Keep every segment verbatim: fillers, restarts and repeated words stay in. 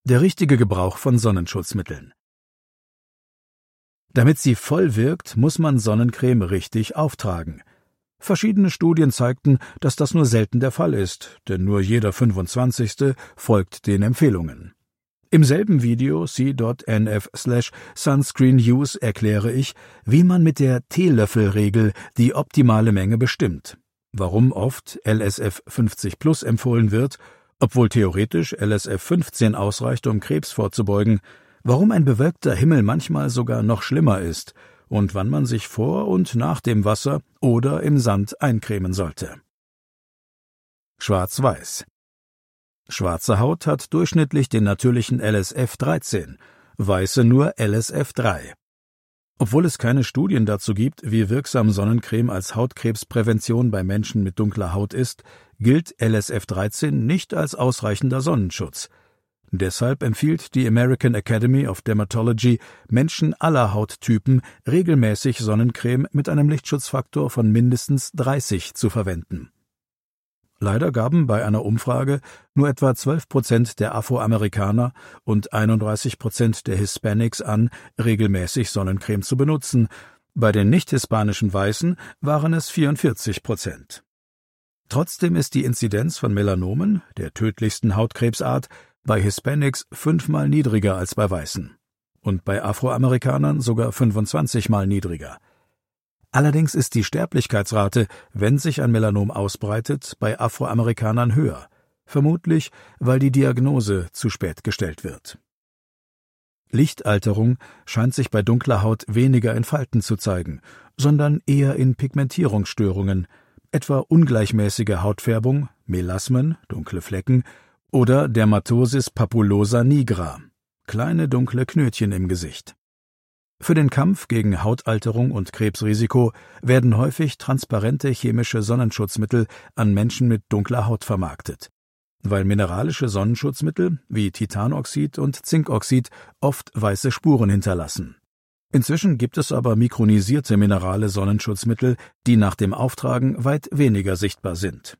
Der richtige Gebrauch von Sonnenschutzmitteln. Damit sie voll wirkt, muss man Sonnencreme richtig auftragen. Verschiedene Studien zeigten, dass das nur selten der Fall ist, denn nur jeder fünfundzwanzigste folgt den Empfehlungen. Im selben Video c.nf slash sunscreen use erkläre ich, wie man mit der Teelöffelregel die optimale Menge bestimmt, warum oft L S F fünfzig plus empfohlen wird, obwohl theoretisch L S F fünfzehn ausreicht, um Krebs vorzubeugen, warum ein bewölkter Himmel manchmal sogar noch schlimmer ist und wann man sich vor und nach dem Wasser oder im Sand eincremen sollte. Schwarz-Weiß. Schwarze Haut hat durchschnittlich den natürlichen L S F dreizehn, weiße nur L S F drei. Obwohl es keine Studien dazu gibt, wie wirksam Sonnencreme als Hautkrebsprävention bei Menschen mit dunkler Haut ist, gilt L S F dreizehn nicht als ausreichender Sonnenschutz. Deshalb empfiehlt die American Academy of Dermatology Menschen aller Hauttypen regelmäßig Sonnencreme mit einem Lichtschutzfaktor von mindestens dreißig zu verwenden. Leider gaben bei einer Umfrage nur etwa zwölf Prozent der Afroamerikaner und einunddreißig Prozent der Hispanics an, regelmäßig Sonnencreme zu benutzen. Bei den nicht-hispanischen Weißen waren es vierundvierzig Prozent. Trotzdem ist die Inzidenz von Melanomen, der tödlichsten Hautkrebsart, bei Hispanics fünfmal niedriger als bei Weißen und bei Afroamerikanern sogar fünfundzwanzig Mal niedriger. Allerdings ist die Sterblichkeitsrate, wenn sich ein Melanom ausbreitet, bei Afroamerikanern höher, vermutlich weil die Diagnose zu spät gestellt wird. Lichtalterung scheint sich bei dunkler Haut weniger in Falten zu zeigen, sondern eher in Pigmentierungsstörungen, etwa ungleichmäßige Hautfärbung, Melasmen, dunkle Flecken oder Dermatosis papulosa nigra, kleine dunkle Knötchen im Gesicht. Für den Kampf gegen Hautalterung und Krebsrisiko werden häufig transparente chemische Sonnenschutzmittel an Menschen mit dunkler Haut vermarktet, weil mineralische Sonnenschutzmittel wie Titanoxid und Zinkoxid oft weiße Spuren hinterlassen. Inzwischen gibt es aber mikronisierte minerale Sonnenschutzmittel, die nach dem Auftragen weit weniger sichtbar sind.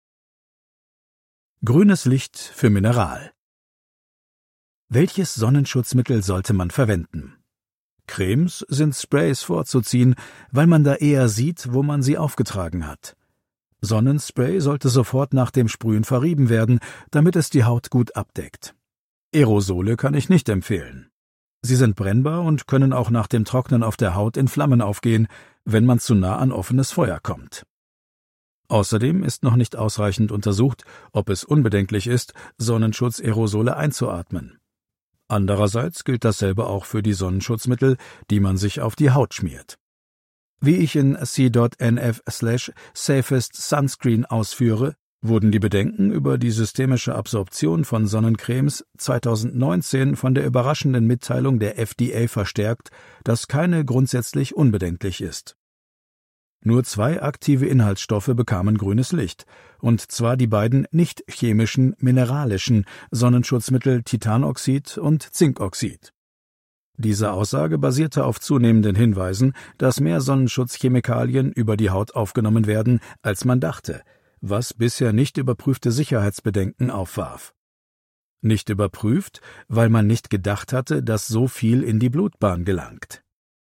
Grünes Licht für Mineral. Welches Sonnenschutzmittel sollte man verwenden? Cremes sind Sprays vorzuziehen, weil man da eher sieht, wo man sie aufgetragen hat. Sonnenspray sollte sofort nach dem Sprühen verrieben werden, damit es die Haut gut abdeckt. Aerosole kann ich nicht empfehlen. Sie sind brennbar und können auch nach dem Trocknen auf der Haut in Flammen aufgehen, wenn man zu nah an offenes Feuer kommt. Außerdem ist noch nicht ausreichend untersucht, ob es unbedenklich ist, Sonnenschutz-Aerosole einzuatmen. Andererseits gilt dasselbe auch für die Sonnenschutzmittel, die man sich auf die Haut schmiert. Wie ich in c.nf slash safest sunscreen ausführe, wurden die Bedenken über die systemische Absorption von Sonnencremes zweitausendneunzehn von der überraschenden Mitteilung der F D A verstärkt, dass keine grundsätzlich unbedenklich ist. Nur zwei aktive Inhaltsstoffe bekamen grünes Licht, und zwar die beiden nicht-chemischen, mineralischen Sonnenschutzmittel Titanoxid und Zinkoxid. Diese Aussage basierte auf zunehmenden Hinweisen, dass mehr Sonnenschutzchemikalien über die Haut aufgenommen werden, als man dachte, was bisher nicht überprüfte Sicherheitsbedenken aufwarf. Nicht überprüft, weil man nicht gedacht hatte, dass so viel in die Blutbahn gelangt.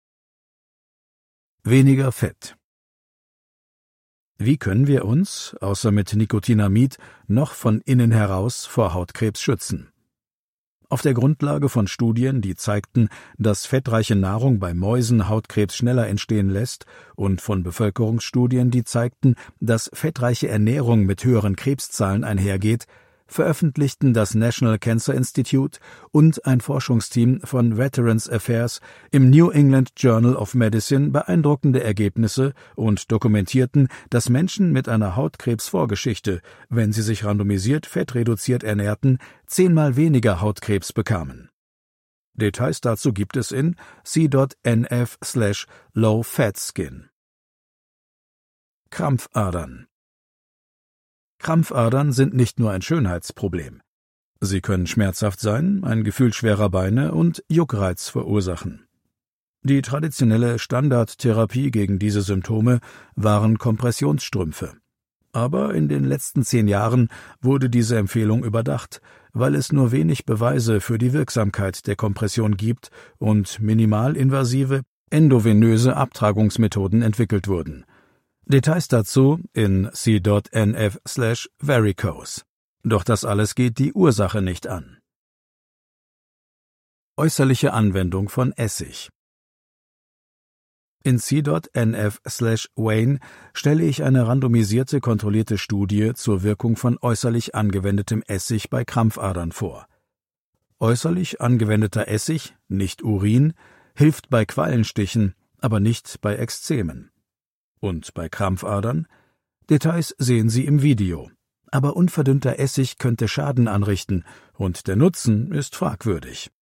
Weniger Fett. Wie können wir uns, außer mit Nicotinamid, noch von innen heraus vor Hautkrebs schützen? Auf der Grundlage von Studien, die zeigten, dass fettreiche Nahrung bei Mäusen Hautkrebs schneller entstehen lässt, und von Bevölkerungsstudien, die zeigten, dass fettreiche Ernährung mit höheren Krebszahlen einhergeht, veröffentlichten das National Cancer Institute und ein Forschungsteam von Veterans Affairs im New England Journal of Medicine beeindruckende Ergebnisse und dokumentierten, dass Menschen mit einer Hautkrebsvorgeschichte, wenn sie sich randomisiert fettreduziert ernährten, zehnmal weniger Hautkrebs bekamen. Details dazu gibt es in c.nf slash low-fat-skin. Krampfadern. Krampfadern sind nicht nur ein Schönheitsproblem. Sie können schmerzhaft sein, ein Gefühl schwerer Beine und Juckreiz verursachen. Die traditionelle Standardtherapie gegen diese Symptome waren Kompressionsstrümpfe. Aber in den letzten zehn Jahren wurde diese Empfehlung überdacht, weil es nur wenig Beweise für die Wirksamkeit der Kompression gibt und minimalinvasive, endovenöse Abtragungsmethoden entwickelt wurden. Details dazu in c.nf slash varicose. Doch das alles geht die Ursache nicht an. Äußerliche Anwendung von Essig. In c.nf slash Wayne stelle ich eine randomisierte, kontrollierte Studie zur Wirkung von äußerlich angewendetem Essig bei Krampfadern vor. Äußerlich angewendeter Essig, nicht Urin, hilft bei Quallenstichen, aber nicht bei Ekzemen. Und bei Krampfadern? Details sehen Sie im Video. Aber unverdünnter Essig könnte Schaden anrichten, und der Nutzen ist fragwürdig.